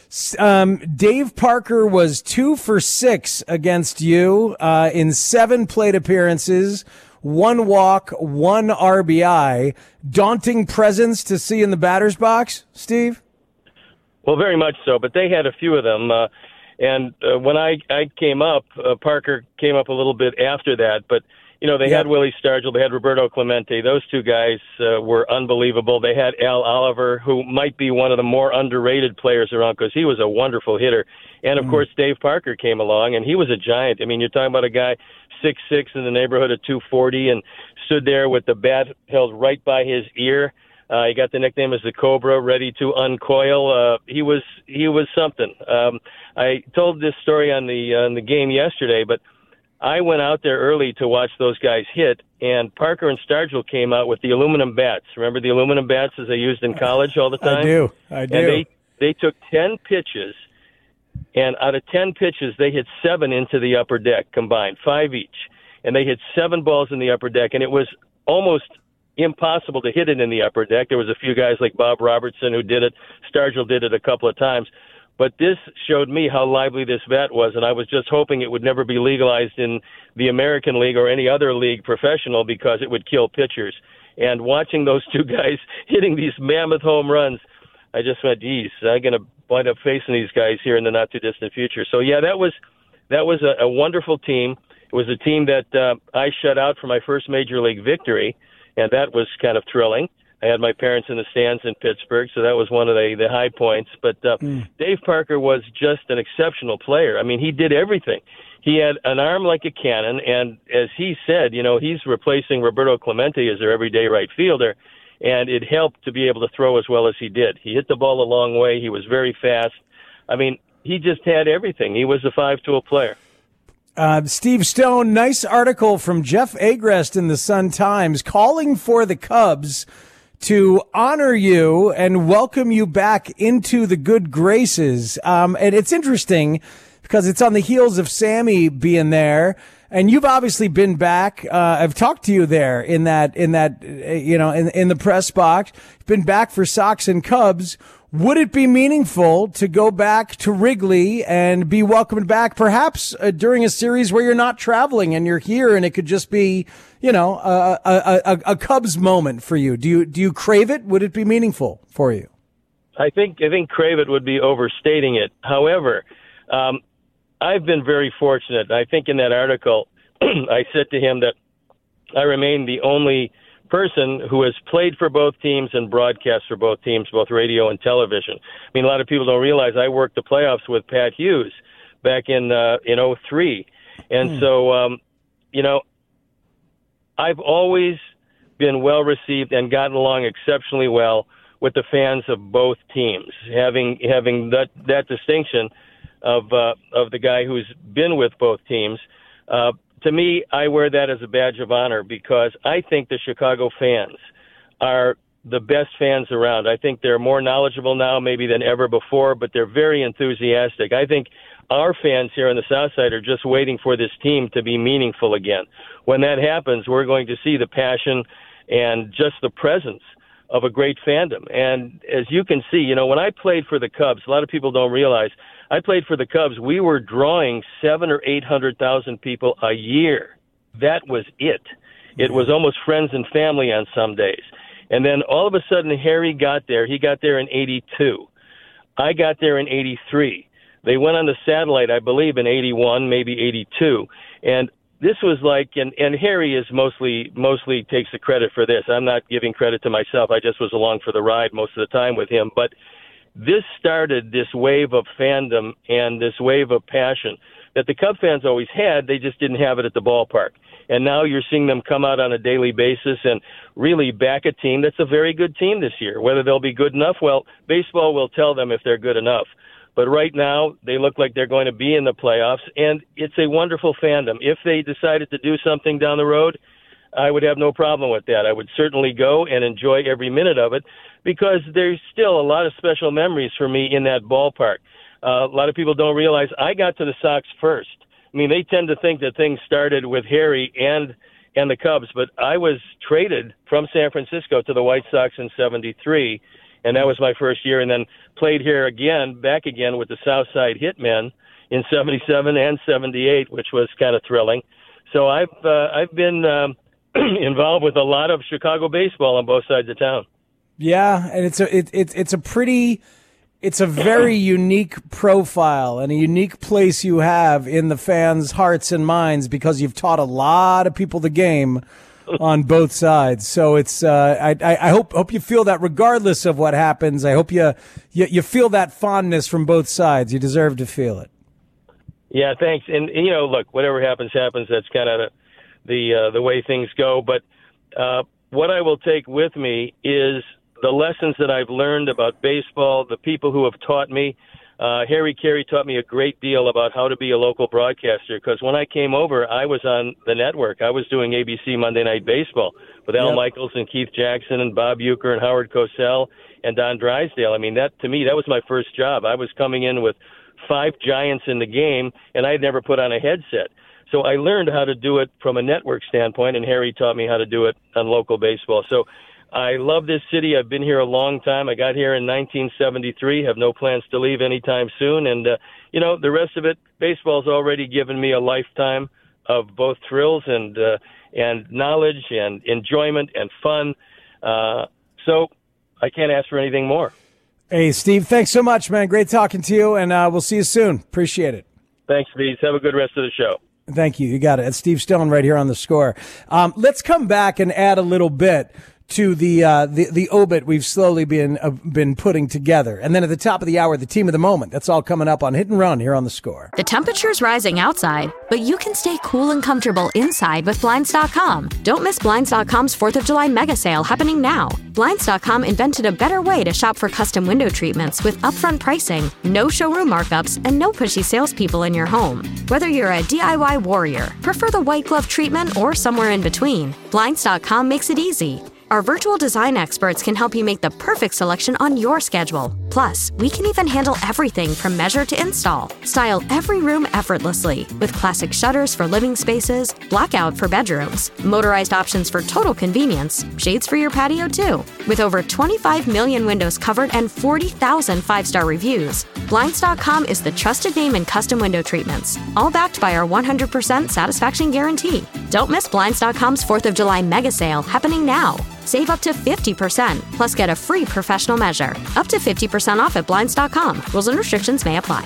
Dave Parker was 2 for 6 against you in 7 plate appearances, 1 walk, 1 RBI. Daunting presence to see in the batter's box, Steve? Well, very much so, but they had a few of them. And when I came up, Parker came up a little bit after that. But, they had Willie Stargell, they had Roberto Clemente. Those two guys were unbelievable. They had Al Oliver, who might be one of the more underrated players around because he was a wonderful hitter. And, of course, Dave Parker came along, and he was a giant. I mean, you're talking about a guy 6'6" in the neighborhood of 240 and stood there with the bat held right by his ear. He got the nickname as the Cobra, ready to uncoil. He was something. I told this story on the game yesterday, but I went out there early to watch those guys hit, and Parker and Stargell came out with the aluminum bats. Remember the aluminum bats as they used in college all the time? I do. And they took 10 pitches, and out of 10 pitches, they hit 7 into the upper deck combined, 5 each. And they hit 7 balls in the upper deck, and it was almost impossible to hit it in the upper deck. There was a few guys like Bob Robertson who did it. Stargell did it a couple of times. But this showed me how lively this bat was, and I was just hoping it would never be legalized in the American League or any other league professional because it would kill pitchers. And watching those two guys hitting these mammoth home runs, I just went, geez, I'm going to wind up facing these guys here in the not-too-distant future. So, yeah, that was a wonderful team. It was a team that I shut out for my first Major League victory, and that was kind of thrilling. I had my parents in the stands in Pittsburgh, so that was one of the high points. But Dave Parker was just an exceptional player. I mean, he did everything. He had an arm like a cannon, and as he said, he's replacing Roberto Clemente as their everyday right fielder, and it helped to be able to throw as well as he did. He hit the ball a long way. He was very fast. I mean, he just had everything. He was a five-tool player. Steve Stone, nice article from Jeff Agrest in the Sun-Times calling for the Cubs to honor you and welcome you back into the good graces. And it's interesting because it's on the heels of Sammy being there, and you've obviously been back. I've talked to you there in the press box. You've been back for Sox and Cubs. Would it be meaningful to go back to Wrigley and be welcomed back, perhaps during a series where you're not traveling and you're here, and it could just be, a Cubs moment for you? Do you crave it? Would it be meaningful for you? I think crave it would be overstating it. However, I've been very fortunate. I think in that article, I said to him that I remain the only person who has played for both teams and broadcast for both teams, both radio and television. I mean, a lot of people don't realize I worked the playoffs with Pat Hughes back in 2003. And so, I've always been well received and gotten along exceptionally well with the fans of both teams, having that distinction of the guy who's been with both teams. To me, I wear that as a badge of honor because I think the Chicago fans are the best fans around. I think they're more knowledgeable now maybe than ever before, but they're very enthusiastic. I think our fans here on the South Side are just waiting for this team to be meaningful again. When that happens, we're going to see the passion and just the presence of a great fandom. And as you can see, when I played for the Cubs, a lot of people don't realize I played for the Cubs. We were drawing 700,000 or 800,000 people a year. That was it. It was almost friends and family on some days. And then all of a sudden, Harry got there. He got there in 82. I got there in 83. They went on the satellite, I believe, in 81, maybe 82. And this was like, and Harry is mostly takes the credit for this. I'm not giving credit to myself. I just was along for the ride most of the time with him. But this started this wave of fandom and this wave of passion that the Cub fans always had. They just didn't have it at the ballpark. And now you're seeing them come out on a daily basis and really back a team that's a very good team this year. Whether they'll be good enough, well, baseball will tell them if they're good enough. But right now, they look like they're going to be in the playoffs, and it's a wonderful fandom. If they decided to do something down the road, I would have no problem with that. I would certainly go and enjoy every minute of it because there's still a lot of special memories for me in that ballpark. A lot of people don't realize I got to the Sox first. I mean, they tend to think that things started with Harry and the Cubs, but I was traded from San Francisco to the White Sox in 73, and that was my first year, and then played here back again with the Southside Hitmen in 77 and 78, which was kind of thrilling. So I've been involved with a lot of Chicago baseball on both sides of town. Yeah, and it's a very unique profile and a unique place you have in the fans' hearts and minds because you've taught a lot of people the game on both sides. So it's I hope you feel that regardless of what happens. I hope you feel that fondness from both sides. You deserve to feel it. Yeah, thanks. And look, whatever happens. That's kind of the way things go. But what I will take with me is the lessons that I've learned about baseball, the people who have taught me. Harry Carey taught me a great deal about how to be a local broadcaster because when I came over, I was on the network. I was doing ABC Monday Night Baseball with Al Michaels and Keith Jackson and Bob Uecker and Howard Cosell and Don Drysdale. I mean, that was my first job. I was coming in with 5 giants in the game, and I had never put on a headset. So I learned how to do it from a network standpoint, and Harry taught me how to do it on local baseball. So I love this city. I've been here a long time. I got here in 1973, have no plans to leave anytime soon. And, the rest of it, baseball's already given me a lifetime of both thrills and knowledge and enjoyment and fun. So I can't ask for anything more. Hey, Steve, thanks so much, man. Great talking to you, and we'll see you soon. Appreciate it. Thanks, Bees. Have a good rest of the show. Thank you. You got it. It's Steve Stone right here on The Score. Let's come back and add a little bit to the obit we've slowly been putting together. And then at the top of the hour, the team of the moment. That's all coming up on Hit and Run here on The Score. The temperature's rising outside, but you can stay cool and comfortable inside with Blinds.com. Don't miss Blinds.com's 4th of July mega sale happening now. Blinds.com invented a better way to shop for custom window treatments with upfront pricing, no showroom markups, and no pushy salespeople in your home. Whether you're a DIY warrior, prefer the white glove treatment, or somewhere in between, Blinds.com makes it easy. Our virtual design experts can help you make the perfect selection on your schedule. Plus, we can even handle everything from measure to install. Style every room effortlessly with classic shutters for living spaces, blackout for bedrooms, motorized options for total convenience, shades for your patio too. With over 25 million windows covered and 40,000 5-star reviews, Blinds.com is the trusted name in custom window treatments, all backed by our 100% satisfaction guarantee. Don't miss Blinds.com's 4th of July mega sale happening now. Save up to 50%, plus get a free professional measure. Up to 50% off at Blinds.com. Rules and restrictions may apply.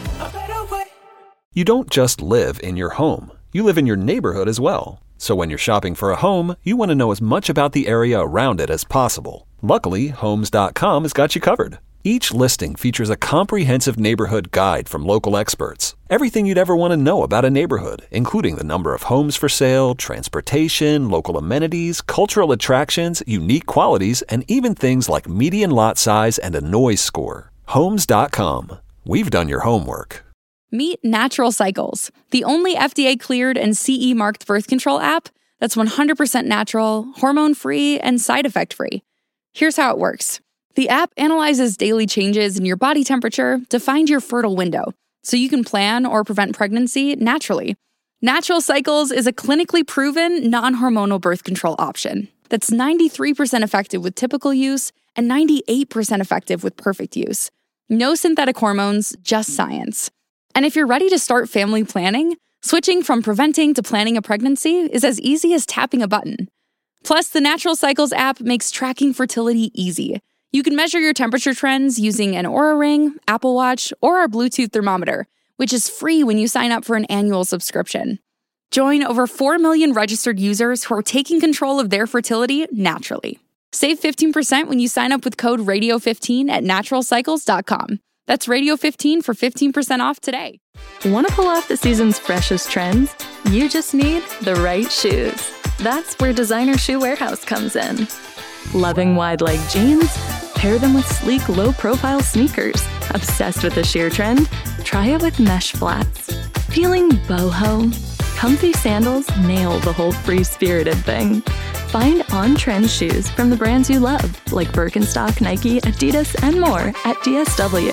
You don't just live in your home. You live in your neighborhood as well. So when you're shopping for a home, you want to know as much about the area around it as possible. Luckily, Homes.com has got you covered. Each listing features a comprehensive neighborhood guide from local experts. Everything you'd ever want to know about a neighborhood, including the number of homes for sale, transportation, local amenities, cultural attractions, unique qualities, and even things like median lot size and a noise score. Homes.com. We've done your homework. Meet Natural Cycles, the only FDA-cleared and CE-marked birth control app that's 100% natural, hormone-free, and side effect-free. Here's how it works. The app analyzes daily changes in your body temperature to find your fertile window, so you can plan or prevent pregnancy naturally. Natural Cycles is a clinically proven, non-hormonal birth control option that's 93% effective with typical use and 98% effective with perfect use. No synthetic hormones, just science. And if you're ready to start family planning, switching from preventing to planning a pregnancy is as easy as tapping a button. Plus, the Natural Cycles app makes tracking fertility easy. You can measure your temperature trends using an Oura Ring, Apple Watch, or our Bluetooth thermometer, which is free when you sign up for an annual subscription. Join over 4 million registered users who are taking control of their fertility naturally. Save 15% when you sign up with code RADIO15 at naturalcycles.com. That's Radio15 for 15% off today. Want to pull off the season's freshest trends? You just need the right shoes. That's where Designer Shoe Warehouse comes in. Loving wide leg jeans? Pair them with sleek, low-profile sneakers. Obsessed with the sheer trend? Try it with mesh flats. Feeling boho? Comfy sandals nail the whole free-spirited thing. Find on-trend shoes from the brands you love, like Birkenstock, Nike, Adidas, and more at DSW.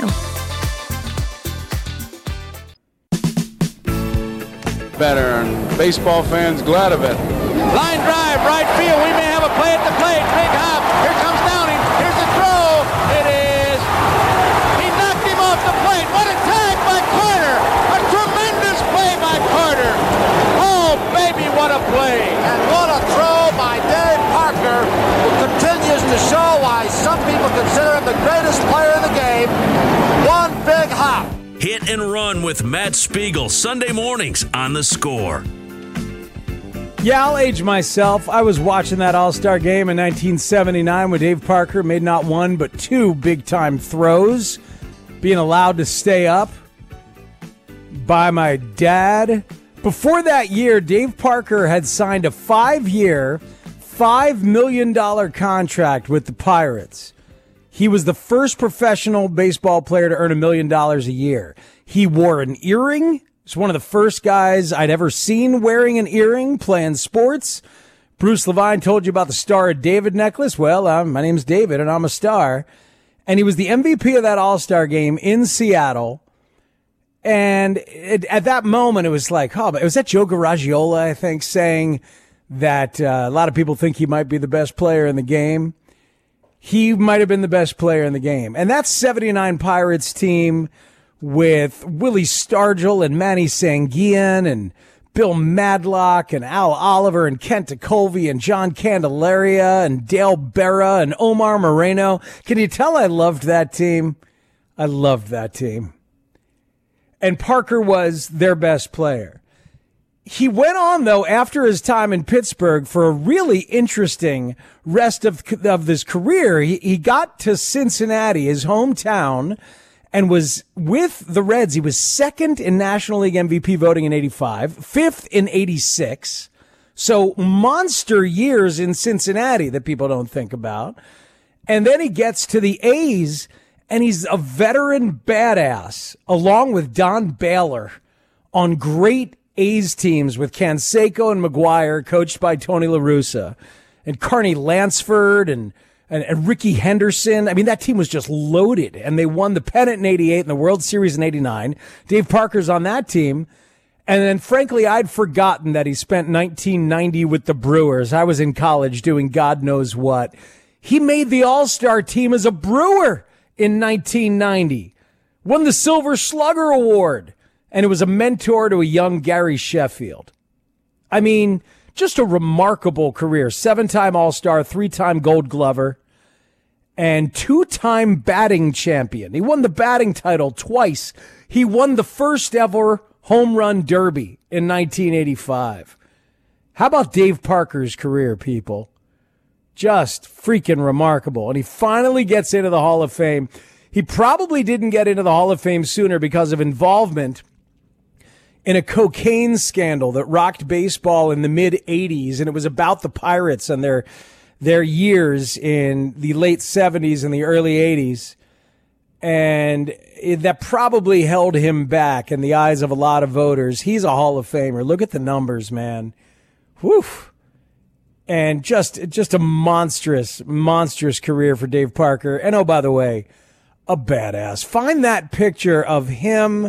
Better, and baseball fans glad of it. Line drive, right field. We may have a play at the plate. Big hop. Here comes Downing. Here's the throw. It is. He knocked him off the plate. What a tag by Carter. A tremendous play by Carter. Oh, baby, what a play. And what a throw by Dave Parker, who continues to show why some people consider him the greatest player in the game. One big hop. Hit and Run with Matt Spiegel, Sunday mornings on The Score. Yeah, I'll age myself. I was watching that All-Star game in 1979 when Dave Parker made not one but two big-time throws, being allowed to stay up by my dad. Before that year, Dave Parker had signed a 5-year, $5 million contract with the Pirates. He was the first professional baseball player to earn $1 million a year. He wore an earring. He's one of the first guys I'd ever seen wearing an earring playing sports. Bruce Levine told you about the Star of David necklace. Well, my name's David, and I'm a star. And he was the MVP of that All-Star game in Seattle. And at that moment, it was like, it was that Joe Garagiola, I think, saying that a lot of people think he might be the best player in the game. he might have been the best player in the game. And that 79 Pirates team with Willie Stargell and Manny Sanguillen and Bill Madlock and Al Oliver and Kent DeColvey and John Candelaria and Dale Berra and Omar Moreno. Can you tell I loved that team? I loved that team. And Parker was their best player. He went on, though, after his time in Pittsburgh for a really interesting rest of his career. He got to Cincinnati, his hometown, and was with the Reds. He was second in National League MVP voting in 85, fifth in 86. So monster years in Cincinnati that people don't think about. And then he gets to the A's, and he's a veteran badass, along with Don Baylor, on great A's teams with Canseco and McGuire, coached by Tony La Russa, and Carney Lansford and Ricky Henderson. I mean, that team was just loaded, and they won the pennant in 88 and the World Series in 89. Dave Parker's on that team. And then, frankly, I'd forgotten that he spent 1990 with the Brewers. I was in college doing God knows what. He made the All-Star team as a Brewer in 1990, won the Silver Slugger Award, and it was a mentor to a young Gary Sheffield. I mean, just a remarkable career. 7-time All-Star, 3-time Gold Glover, and 2-time batting champion. He won the batting title twice. He won the first ever home run derby in 1985. How about Dave Parker's career, people? Just freaking remarkable. And he finally gets into the Hall of Fame. He probably didn't get into the Hall of Fame sooner because of involvement in a cocaine scandal that rocked baseball in the mid-'80s, and it was about the Pirates and their years in the late 70s and the early 80s. And that probably held him back in the eyes of a lot of voters. He's a Hall of Famer. Look at the numbers, man. Whew. And just a monstrous career for Dave Parker. And oh, by the way, a badass. Find that picture of him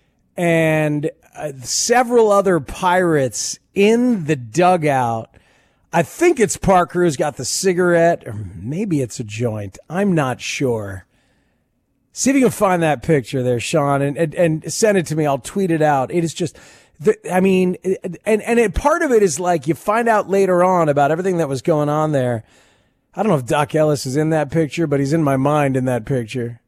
and several other Pirates in the dugout. I think it's Parker who's got the cigarette, or maybe it's a joint. I'm not sure. See if you can find that picture there, Sean, and send it to me. I'll tweet it out. It is just, part of it is like you find out later on about everything that was going on there. I don't know if Doc Ellis is in that picture, but he's in my mind in that picture.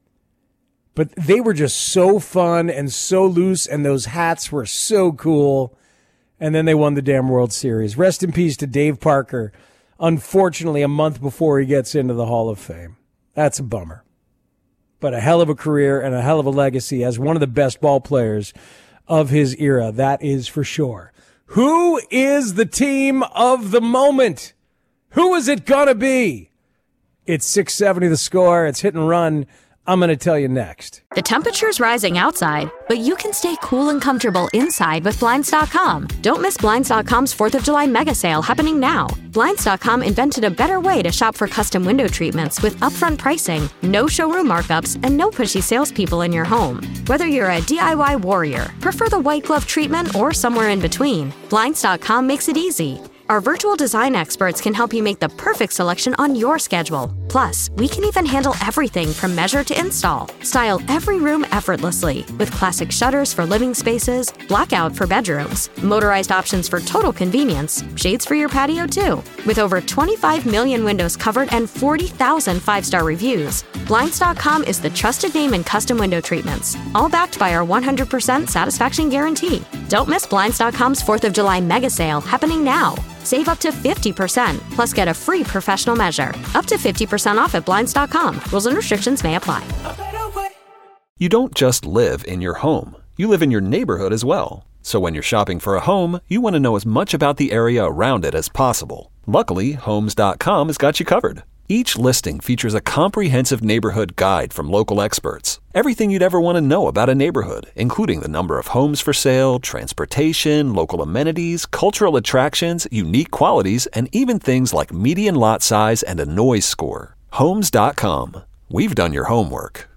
But they were just so fun and so loose, and those hats were so cool. And then they won the damn World Series. Rest in peace to Dave Parker, unfortunately, a month before he gets into the Hall of Fame. That's a bummer. But a hell of a career and a hell of a legacy as one of the best ball players of his era. That is for sure. Who is the team of the moment? Who is it going to be? It's 670 The Score. It's Hit and Run. I'm going to tell you next. The temperature's rising outside, but you can stay cool and comfortable inside with Blinds.com. Don't miss Blinds.com's 4th of July mega sale happening now. Blinds.com invented a better way to shop for custom window treatments with upfront pricing, no showroom markups, and no pushy salespeople in your home. Whether you're a DIY warrior, prefer the white glove treatment, or somewhere in between, Blinds.com makes it easy. Our virtual design experts can help you make the perfect selection on your schedule. Plus, we can even handle everything from measure to install. Style every room effortlessly with classic shutters for living spaces, blackout for bedrooms, motorized options for total convenience, shades for your patio too. With over 25 million windows covered and 40,000 5-star reviews, Blinds.com is the trusted name in custom window treatments, all backed by our 100% satisfaction guarantee. Don't miss Blinds.com's 4th of July mega sale happening now. Save up to 50%, plus get a free professional measure. Up to 50% off at Blinds.com. Rules and restrictions may apply. You don't just live in your home. You live in your neighborhood as well. So when you're shopping for a home, you want to know as much about the area around it as possible. Luckily, Homes.com has got you covered. Each listing features a comprehensive neighborhood guide from local experts. Everything you'd ever want to know about a neighborhood, including the number of homes for sale, transportation, local amenities, cultural attractions, unique qualities, and even things like median lot size and a noise score. Homes.com. We've done your homework.